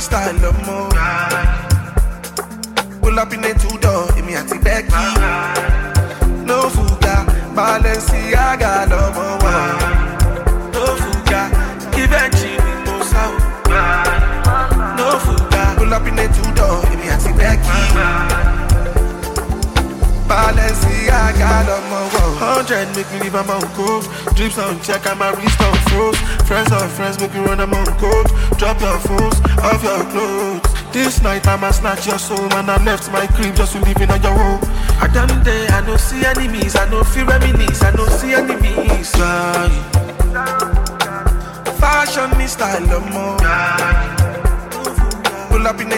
style no more. Pull up in a two-door, in me at the back. No fuga, Balenciaga no more. No fuga, give a chini no sound. No fuga, pull up in a two-door, in me at the back. Balenciaga no more. 100 make me leave a on coke. Drips on check and my wrist on froze. Friends on friends make me run a on coke. Drop your phones off your clothes. This night I'ma snatch your soul. Man, I left my crib just to live in on your home. I done day, I don't see enemies. I don't feel reminisce, I don't see enemies. Fashion me style no more. Pull up in